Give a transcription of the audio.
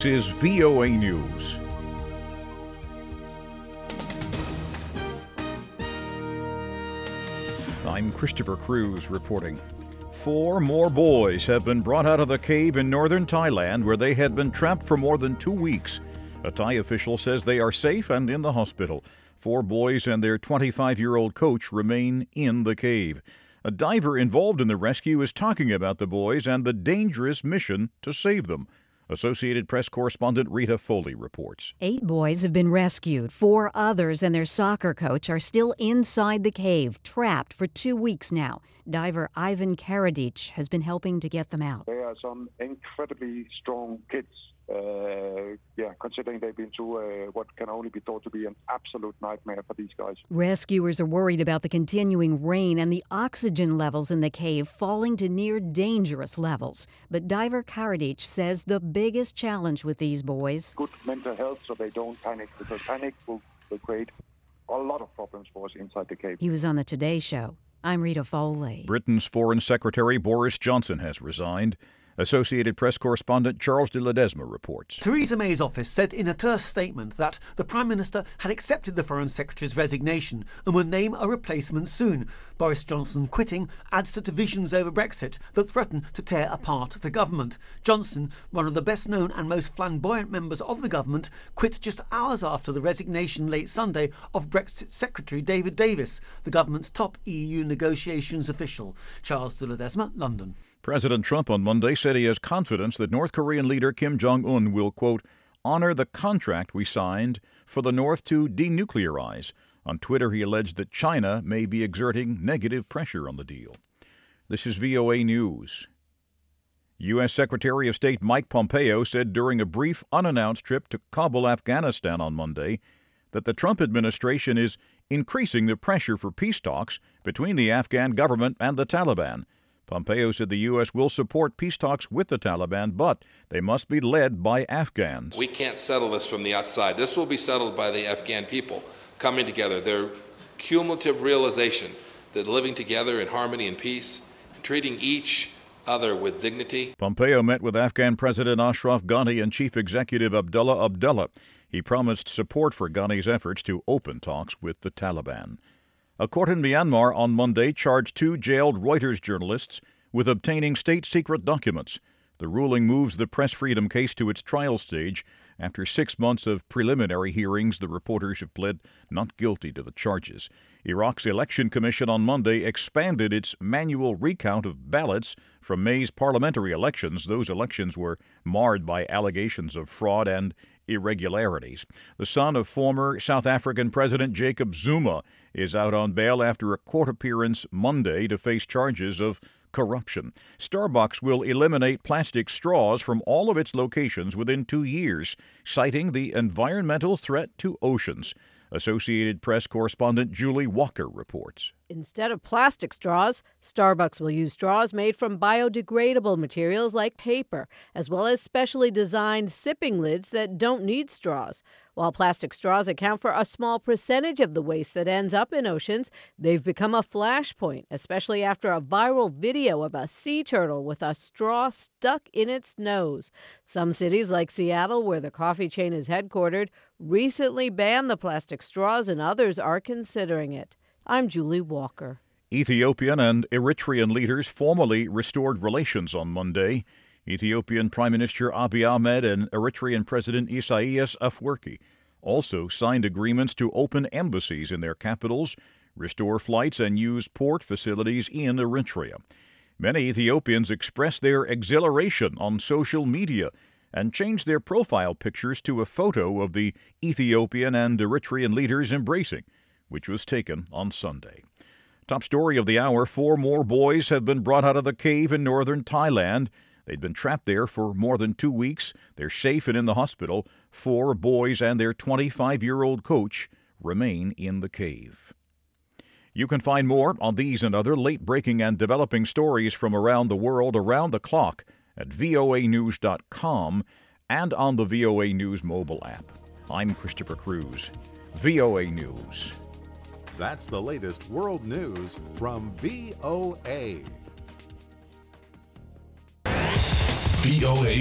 This is VOA News. I'm Christopher Cruz reporting. 4 more boys have been brought out of the cave in northern Thailand where they had been trapped for more than 2 weeks. A Thai official says they are safe and in the hospital. 4 boys and their 25-year-old coach remain in the cave. A diver involved in the rescue is talking about the boys and the dangerous mission to save them. Associated Press correspondent Rita Foley reports. 8 boys have been rescued. 4 others and their soccer coach are still inside the cave, trapped for 2 weeks now. Diver Ivan Karadzic has been helping to get them out. They are some incredibly strong kids. Considering they've been through what can only be thought to be an absolute nightmare for these guys. Rescuers are worried about the continuing rain and the oxygen levels in the cave falling to near dangerous levels. But diver Karadzic says the biggest challenge with these boys... Good mental health so they don't panic, because panic will create a lot of problems for us inside the cave. He was on the Today Show. I'm Rita Foley. Britain's Foreign Secretary Boris Johnson has resigned. Associated Press correspondent Charles de Ledesma reports. Theresa May's office said in a terse statement that the Prime Minister had accepted the Foreign Secretary's resignation and would name a replacement soon. Boris Johnson quitting adds to divisions over Brexit that threaten to tear apart the government. Johnson, one of the best known and most flamboyant members of the government, quit just hours after the resignation late Sunday of Brexit Secretary David Davis, the government's top EU negotiations official. Charles de Ledesma, London. President Trump on Monday said he has confidence that North Korean leader Kim Jong-un will, quote, honor the contract we signed for the North to denuclearize. On Twitter, he alleged that China may be exerting negative pressure on the deal. This is VOA News. U.S. Secretary of State Mike Pompeo said during a brief unannounced trip to Kabul, Afghanistan on Monday that the Trump administration is increasing the pressure for peace talks between the Afghan government and the Taliban. Pompeo said the U.S. will support peace talks with the Taliban, but they must be led by Afghans. We can't settle this from the outside. This will be settled by the Afghan people coming together. Their cumulative realization that living together in harmony and peace, and treating each other with dignity. Pompeo met with Afghan President Ashraf Ghani and Chief Executive Abdullah Abdullah. He promised support for Ghani's efforts to open talks with the Taliban. A court in Myanmar on Monday charged 2 jailed Reuters journalists with obtaining state-secret documents. The ruling moves the press freedom case to its trial stage. After 6 months of preliminary hearings, the reporters have pled not guilty to the charges. Iraq's election commission on Monday expanded its manual recount of ballots from May's parliamentary elections. Those elections were marred by allegations of fraud and irregularities. The son of former South African President Jacob Zuma is out on bail after a court appearance Monday to face charges of corruption. Starbucks will eliminate plastic straws from all of its locations within 2 years, citing the environmental threat to oceans. Associated Press correspondent Julie Walker reports. Instead of plastic straws, Starbucks will use straws made from biodegradable materials like paper, as well as specially designed sipping lids that don't need straws. While plastic straws account for a small percentage of the waste that ends up in oceans, they've become a flashpoint, especially after a viral video of a sea turtle with a straw stuck in its nose. Some cities like Seattle, where the coffee chain is headquartered, recently banned the plastic straws, and others are considering it. I'm Julie Walker. Ethiopian and Eritrean leaders formally restored relations on Monday. Ethiopian Prime Minister Abiy Ahmed and Eritrean President Isaias Afwerki also signed agreements to open embassies in their capitals, restore flights, and use port facilities in Eritrea. Many Ethiopians expressed their exhilaration on social media and changed their profile pictures to a photo of the Ethiopian and Eritrean leaders embracing, which was taken on Sunday. Top story of the hour, 4 more boys have been brought out of the cave in northern Thailand. They'd been trapped there for more than 2 weeks. They're safe and in the hospital. 4 boys and their 25-year-old coach remain in the cave. You can find more on these and other late-breaking and developing stories from around the world around the clock at voanews.com and on the VOA News mobile app. I'm Christopher Cruz, VOA News. That's the latest world news from VOA. VOA